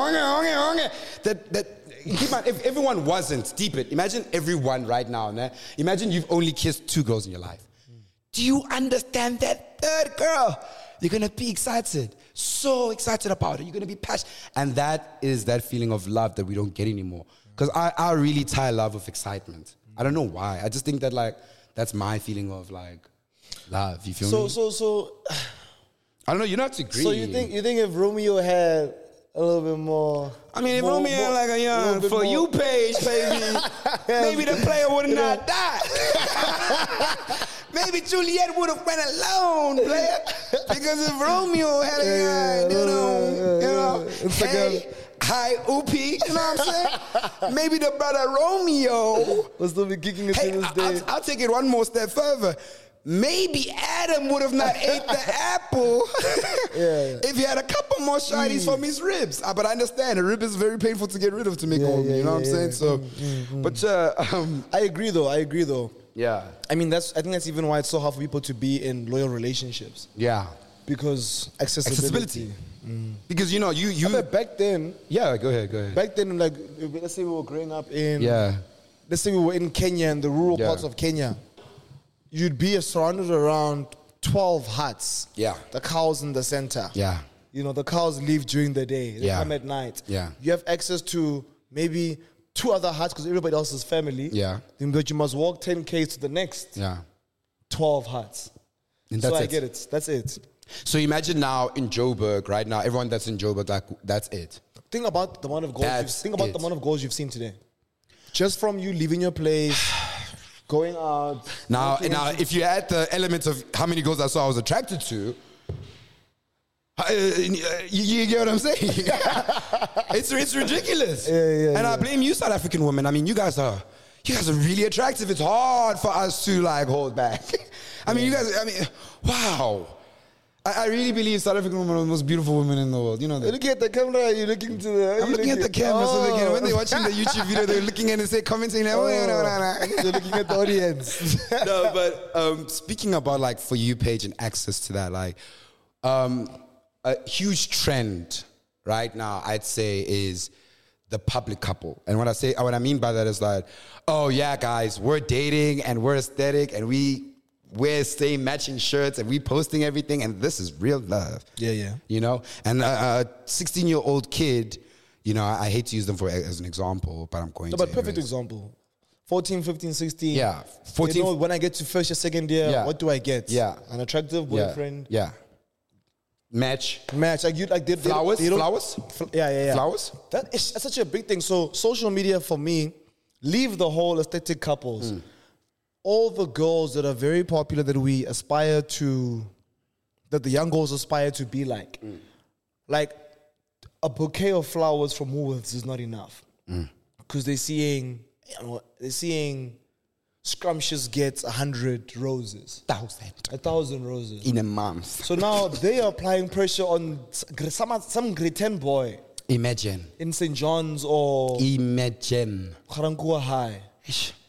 That that keep on, if everyone wasn't deep it, imagine everyone right now, né? Imagine you've only kissed two girls in your life. Mm. Do you understand that third girl? You're gonna be excited. So excited about it. You're gonna be passionate. And that is that feeling of love that we don't get anymore. Because I, I really tie love with excitement. I don't know why. I just think that like that's my feeling of like love. You feel so, me? So so so I don't know, you don't have to agree. So you think you think if Romeo had a little bit more... I mean, if more, Romeo had like a young For more. You page, baby, maybe the player would have not died. Maybe Juliet would have went alone, player. Because if Romeo had a young, you know, you know, hey, hi, O P, you know what I'm saying? Maybe the brother Romeo... will still be kicking it hey, to this day. I'll, I'll take it one more step further. Maybe Adam would have not ate the apple yeah, yeah. if he had a couple more shinies mm. from his ribs. Uh, but I understand, a rib is very painful to get rid of to make yeah, a woman, yeah, you know yeah, what I'm yeah. saying? So, mm, mm, but uh, um, I agree though, I agree though. Yeah. I mean, that's. I think that's even why it's so hard for people to be in loyal relationships. Yeah. Because accessibility. Accessibility. Mm. Because, you know, you... you I mean, back then... Yeah, go ahead, go ahead. Back then, like, let's say we were growing up in... Yeah. Let's say we were in Kenya, in the rural yeah. parts of Kenya. You'd be surrounded around twelve huts. Yeah. The cows in the center. Yeah. You know, the cows leave during the day. They yeah. come at night. Yeah. You have access to maybe two other huts because everybody else is family. Yeah. But you must walk ten K to the next yeah. twelve huts. And that's so I it. get it. That's it. So imagine now in Joburg, right now, everyone that's in Joburg, like, that's it. Think about the amount of goals. You've, That's think about it. the amount of goals you've seen today. Just from you leaving your place, going out. Now, walking now, into- if you add the element of how many girls I saw I was attracted to, uh, you, you get what I'm saying? it's it's ridiculous. Yeah, yeah, and yeah. I blame you, South African women. I mean, you guys are you guys are really attractive. It's hard for us to like hold back. I mean, you guys. I mean, wow. I, I really believe South African women are the most beautiful women in the world. You know that. You're looking at the camera. You're looking to the. I'm looking at the camera, so they can, when they're watching the YouTube video, they're looking at it and say, commenting like, oh, no, no, no. They're looking at the audience. No, but um, speaking about like For You page and access to that, like um, a huge trend right now, I'd say, is the public couple. And what I say, what I mean by that is like, oh yeah, guys, we're dating and we're aesthetic and we wear same matching shirts and we posting everything and this is real love. Yeah, yeah. You know, and a sixteen-year-old kid, you know, I, I hate to use them for as an example, but I'm going No, to. but perfect anyways. example. fourteen, fifteen, sixteen. Yeah, fourteen. You know, when I get to first year, second year, Yeah. what do I get? Yeah. An attractive Yeah, boyfriend. Yeah. Match. Match. Like you, like they, they Flowers? They don't- Flowers? Fl- yeah, yeah, yeah. Flowers? That is that's such a big thing. So social media for me, leave the whole aesthetic couples. Mm. All the girls that are very popular that we aspire to, that the young girls aspire to be like. Mm. Like a bouquet of flowers from Woolworths is not enough. Because they're seeing, you know, they're seeing Scrumptious gets a hundred roses. Thousand. A thousand roses. In a month. So now they are applying pressure on some, some grade ten boy Imagine. in Saint John's or Imagine. Karankua High. Ish.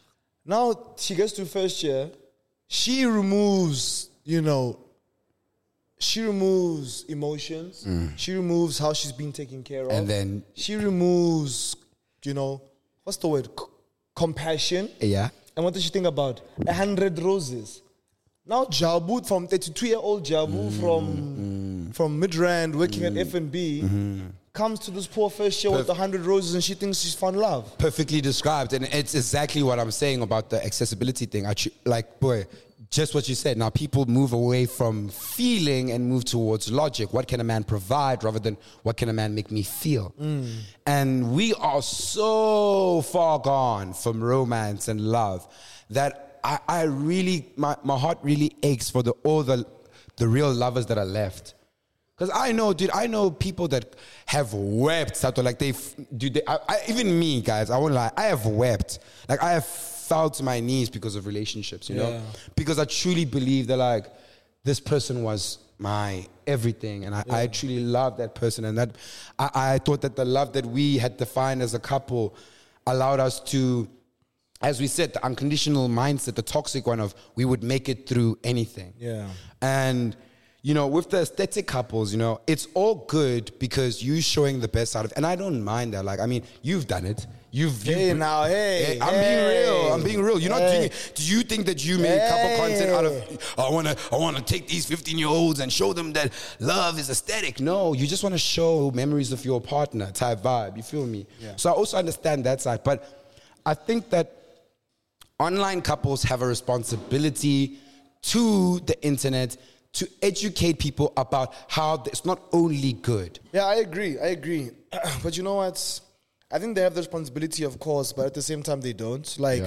Now she gets to first year, she removes, you know, she removes emotions. She removes how she's been taken care of. And then- she removes, you know, what's the word? C- compassion. Yeah. And what does she think about? A hundred roses. Now Jabu, from thirty-two-year-old Jabu from from Midrand working at F and B, comes to this poor first year with a hundred roses and she thinks she's found love. Perfectly described, and it's exactly what I'm saying about the accessibility thing. I tr- like, boy, just what you said. Now people move away from feeling and move towards logic. What can a man provide rather than what can a man make me feel? And we are so far gone from romance and love that I, I really, my, my heart really aches for the all the the real lovers that are left. Because I know, dude, I know people that have wept, Sato, like they, dude, they, I, I, even me, guys, I won't lie, I have wept. Like I have fell to my knees because of relationships, you know? Yeah. Because I truly believe that like, this person was my everything. And I, I truly loved that person. And that, I, I thought that the love that we had defined as a couple allowed us to, as we said, the unconditional mindset, the toxic one of we would make it through anything. Yeah. And, you know, with the aesthetic couples, you know, it's all good because you showing the best out of, and I don't mind that. Like, I mean, you've done it. You've, Hey, you've now, hey, I'm hey. being real. I'm being real. You're not Hey. doing it. Do you think that you made couple Hey. content out of, I want to, I want to take these fifteen year olds and show them that love is aesthetic? No, you just want to show memories of your partner type vibe. You feel me? Yeah. So I also understand that side, but I think that online couples have a responsibility to the internet to educate people about how it's not only good. Yeah, I agree. I agree. But you know what? I think they have the responsibility, of course, but at the same time, they don't. Like,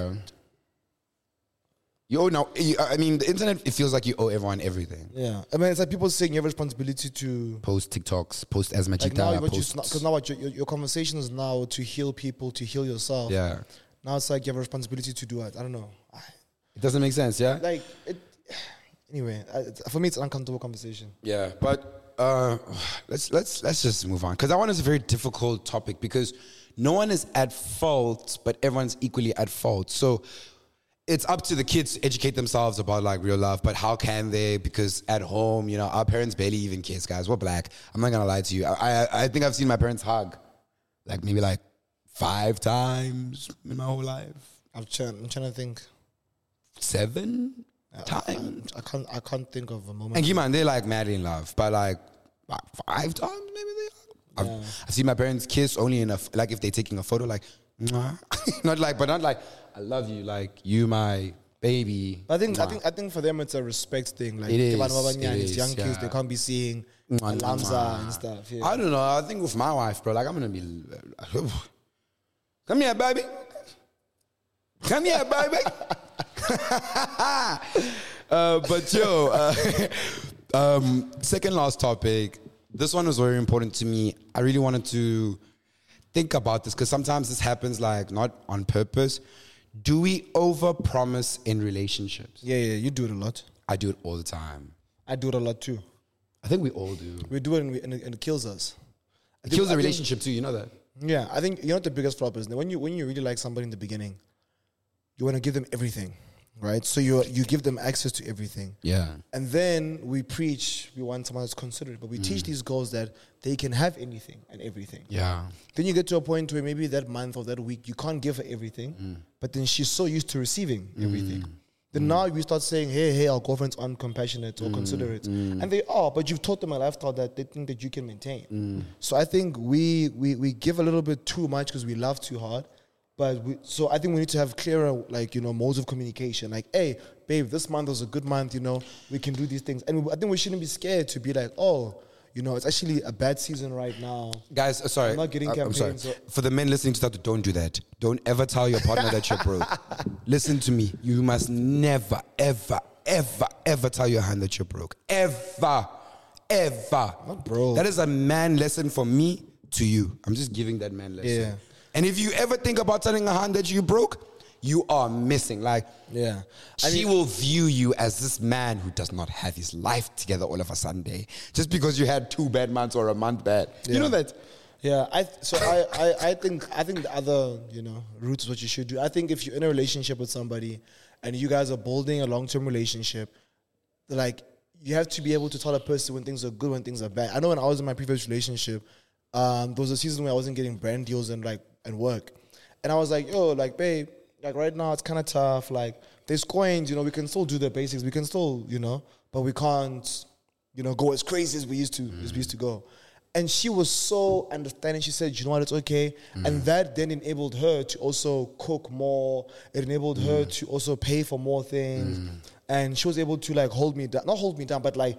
You owe now, you- I mean, the internet, it feels like you owe everyone everything. yeah. I mean, it's like people saying you have a responsibility to. Post TikToks, post as Like now, Machita, what you post. because now what your, your, your conversation is now to heal people, to heal yourself. Yeah. Now it's like you have a responsibility to do it. I don't know. It doesn't make sense, yeah? Like it. Anyway, I, it's- for me, it's an uncomfortable conversation. Yeah, but uh, let's let's let's just move on because that one is a very difficult topic because no one is at fault, but everyone's equally at fault. So it's up to the kids to educate themselves about like real love, but how can they? Because at home, you know, our parents barely even kiss, guys. We're black. I'm not gonna lie to you. I I, I think I've seen my parents hug, like maybe like five times in my whole life, I'm trying. I'm trying to think. seven I, times. I can't. I can't think of a moment. And Giman, they're like madly in love, but like like five times maybe they are. I've, I've seen my parents kiss only in a f- like if they're taking a photo, like mwah. Not like, but not like I love you, like you my baby. But I think. I mwah. think. I think for them, it's a respect thing. Like It is, Kebana Babanyani, it it's is, young kids. yeah. They can't be seeing Mwah, Lamza mwah. and stuff. Yeah. I don't know. I think with my wife, bro, like I'm gonna be. Come here, baby. Come here, baby. uh, but yo, uh, um, second last topic. This one was very important to me. I really wanted to think about this because sometimes this happens like not on purpose. Do we overpromise in relationships? Yeah, yeah. You do it a lot. I do it all the time. I do it a lot too. I think we all do. We do it and, we, and, it, and it kills us. It kills I the think- relationship too. You know that. Yeah, I think you know what the biggest flop is when you when you really like somebody in the beginning, you want to give them everything, right? So you you give them access to everything, Yeah. and then we preach we want someone that's considerate, but we teach these girls that they can have anything and everything. Yeah. Then you get to a point where maybe that month or that week you can't give her everything, but then she's so used to receiving everything. Then now you start saying, hey, hey, our girlfriend's uncompassionate or considerate. And they are, but you've taught them a lifestyle that they think that you can maintain. So I think we, we, we give a little bit too much because we love too hard. But we, so I think we need to have clearer, like, you know, modes of communication. Like, hey, babe, this month was a good month, you know, we can do these things. And I think we shouldn't be scared to be like, oh, you know, it's actually a bad season right now. Guys, uh, sorry. I'm not getting I- I'm sorry. campaigns, so- For the men listening to that, don't do that. Don't ever tell your partner that you're broke. Listen to me. You must never, ever, ever, ever tell your hand that you're broke. Ever. Ever. Not broke. That is a man lesson from me to you. I'm just giving that man lesson. Yeah. And if you ever think about telling a hand that you broke, you are missing. Like, Yeah. I she mean- will view you as this man who does not have his life together all of a Sunday just because you had two bad months or a month bad. You Yeah. know that? Yeah, I so I, I, I think I think the other, you know, route is what you should do. I think if you're in a relationship with somebody and you guys are building a long term relationship, like you have to be able to tell a person when things are good, when things are bad. I know when I was in my previous relationship, um, there was a season where I wasn't getting brand deals and like and work. And I was like, yo, like babe, like right now it's kinda tough. Like there's coins, you know, we can still do the basics, we can still, you know, but we can't, you know, go as crazy as we used to mm. as we used to go. And she was so understanding. She said, you know what, it's okay. Mm. And that then enabled her to also cook more. It enabled mm. her to also pay for more things. Mm. And she was able to like hold me down, not hold me down, but like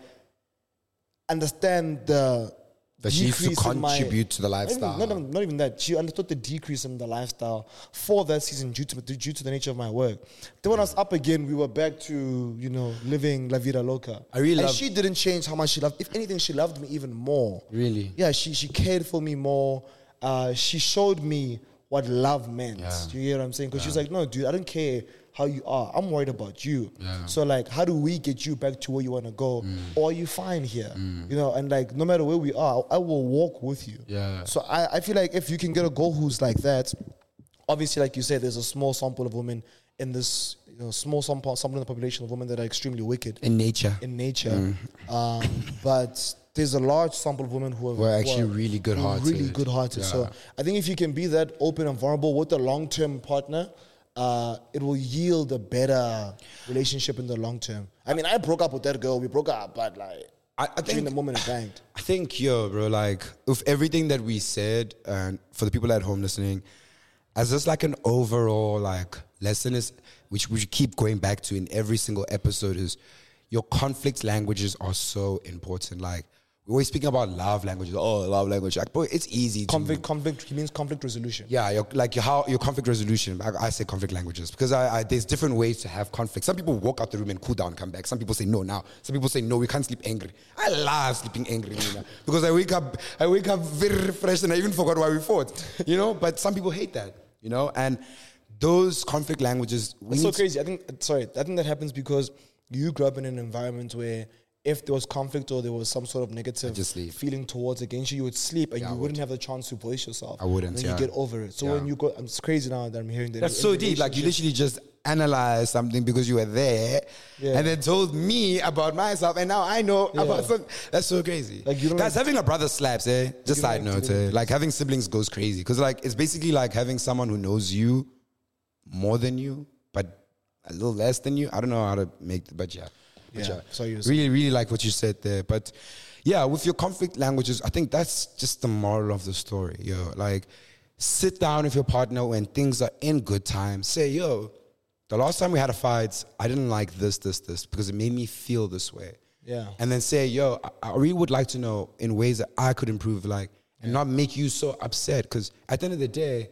understand the That she used to contribute my, to the lifestyle. Not even, not, not even that. She understood the decrease in the lifestyle for that season due to due to the nature of my work. Then when I was up again, we were back to, you know, living La Vida Loca. I really and love- she didn't change how much she loved. If anything, she loved me even more. Really? Yeah, she she cared for me more. Uh, she showed me what love meant. Yeah. Do you hear what I'm saying? Because Yeah. she was like, no, dude, I don't care how you are. I'm worried about you. Yeah. So like, how do we get you back to where you want to go? Mm. Or are you fine here? You know, and like, no matter where we are, I will walk with you. Yeah. So I, I feel like if you can get a girl who's like that, obviously, like you said, there's a small sample of women in this, you know, small sample, sample in the population of women that are extremely wicked In nature. in nature. Um, but there's a large sample of women who are, Who are actually who really who are good-hearted. Really good hearted. So Yeah. I think if you can be that open and vulnerable with a long term partner, uh, it will yield a better relationship in the long term. I mean, I broke up with that girl. We broke up, but like, I, I during think the moment it banged. I think, yo, bro, like, with everything that we said, and for the people at home listening, as just like an overall, like, lesson is, which we keep going back to in every single episode, is your conflict languages are so important. Like, we're always speaking about love languages. Oh, love language. Like, bro, it's easy to... Conflict, conflict, he means conflict resolution. Yeah, your, like your, how, your conflict resolution. I, I say conflict languages because I, I, there's different ways to have conflict. Some people walk out the room and cool down, come back. Some people say no now. Some people say no, we can't sleep angry. I love sleeping angry you know, because I wake up, I wake up very refreshed and I even forgot why we fought. You know, but some people hate that. You know, and those conflict languages. We It's so need to- crazy. I think, sorry, I think that happens because you grew up in an environment where if there was conflict or there was some sort of negative just sleep. feeling towards against you, you would sleep and Yeah, I you would. wouldn't have the chance to voice yourself. I wouldn't, And then yeah. you get over it. So Yeah. when you go, it's crazy now that I'm hearing that. That's in so deep. Like you relationships- literally just analyze something because you were there, Yeah. and then told me about myself, and now I know Yeah. about some. That's so crazy. Like, you don't Guys, like- having a brother slaps, eh? Just don't side like note, to do eh? this. Like having siblings goes crazy because like it's basically like having someone who knows you more than you, but a little less than you. I don't know how to make, but yeah, but Yeah, so you were really, really like what you said there, but. Yeah, with your conflict languages, I think that's just the moral of the story. Yo, like, sit down with your partner when things are in good time. Say, yo, the last time we had a fight, I didn't like this, this, this, because it made me feel this way. Yeah. And then say, yo, I, I really would like to know in ways that I could improve, like, and not make you so upset. Because at the end of the day,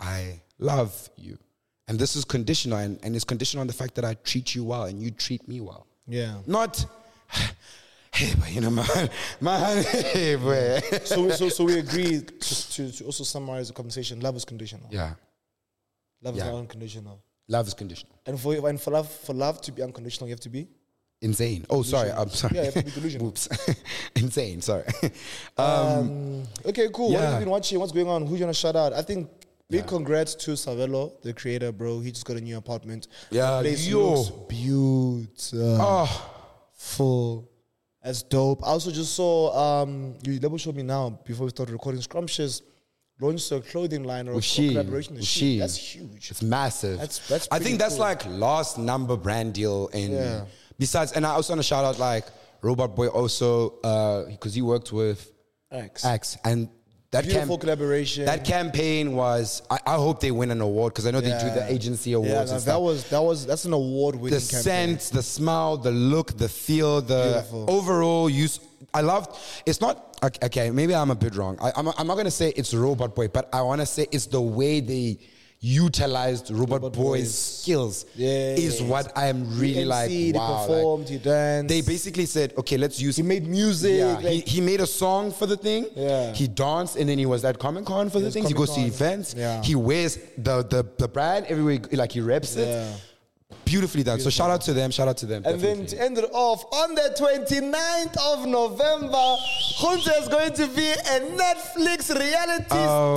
I love you. And this is conditional, and, and it's conditional on the fact that I treat you well and you treat me well. Yeah. Not... Hey, but you know, man, man, hey, boy. so, so, so we agree to, to, to also summarize the conversation. Love is conditional. Yeah, Love Yeah. is not unconditional. love is conditional. And for and for love for love to be unconditional, you have to be Insane. Oh, sorry, I'm sorry. Yeah, you have to be delusional. Oops. Insane, sorry. um, Um, okay, cool. What yeah. have you been watching? What's going on? Who you gonna shout out? I think big congrats to Savelo, the creator, bro. He just got a new apartment. Yeah, the place yo. looks beautiful. oh, That's dope. I also just saw um, you double showed me now before we started recording. Scrumptious launched a clothing line or a was she? collaboration. with Was She. she? That's huge. It's massive. That's- that's I pretty think that's cool. like last number brand deal in. Yeah. Besides, and I also want to shout out like Robot Boy also because he worked with X. X and that Beautiful camp- collaboration. That campaign was. I, I hope they win an award because I know they do the agency awards Yeah, and no, stuff. that was that was that's an award winning The campaign. scent, the smell, the look, the feel, the Beautiful. overall use. I loved. It's not okay. okay, Maybe I'm a bit wrong. I, I'm. I'm not gonna say it's Robot Boy, but I want to say it's the way they utilized Robot, Robot Boy's Boy's- skills. Yeah. Is what I am really He like. emceed, Wow, he like, performed, he danced. they basically said, okay, let's use. He made music. Yeah, like- he, he made a song for the thing. Yeah. He danced and then he was at Comic Con for the was things. He goes to Comic-Con. events. Yeah. He wears the, the, the brand everywhere, like he reps it. Yeah. Beautifully done. So shout out to them. Shout out to them. And then definitely. to end it off, on the twenty-ninth of November, Hunter is going to be a Netflix reality Oh,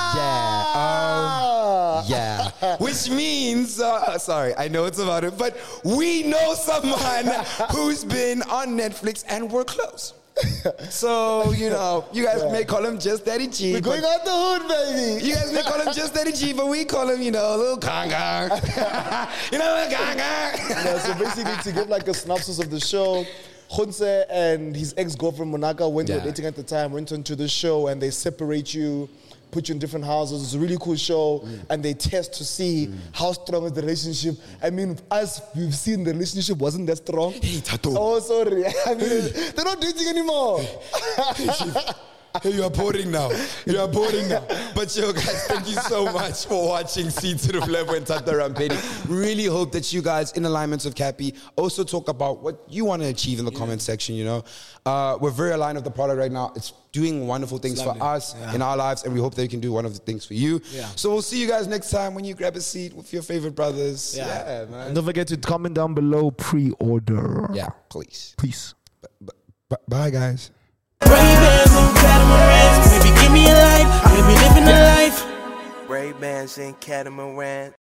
star. yeah. Oh, yeah. Which means, uh, sorry, I know it's about it, but we know someone who's been on Netflix and we're close. So, you know, you guys Yeah. may call him just Daddy G. We're but- going out the hood, baby. You guys may call him just Daddy G, but we call him, you know, a little conga. You know, a conga. Yeah, so basically, to give like a synopsis of the show, Hunse and his ex-girlfriend Monaka went Yeah. were dating at the time, went onto the show, and they separate you, put you in different houses. It's a really cool show, and they test to see how strong is the relationship. I mean, us, we've seen the relationship wasn't that strong. Hey, Tato. Oh, sorry. I mean, they're not dating anymore. Hey, you are boring now. You are boring now. But yo, guys, thank you so much for watching Seeds to the Flavor and Tata Rampedi. Really hope that you guys, in alignment with Cappy, also talk about what you want to achieve in the comment section, you know. Uh, we're very aligned with the product right now. It's doing wonderful things for lovely. us Yeah. in our lives, and we hope that we can do wonderful things for you. Yeah. So we'll see you guys next time when you grab a seat with your favorite brothers. Yeah, And man. don't forget to comment down below pre-order. Yeah, please. Peace. B- b- bye, guys. Ray-Bans and catamarans, baby, give me a life, baby, living a life. Ray-Bans and catamaran.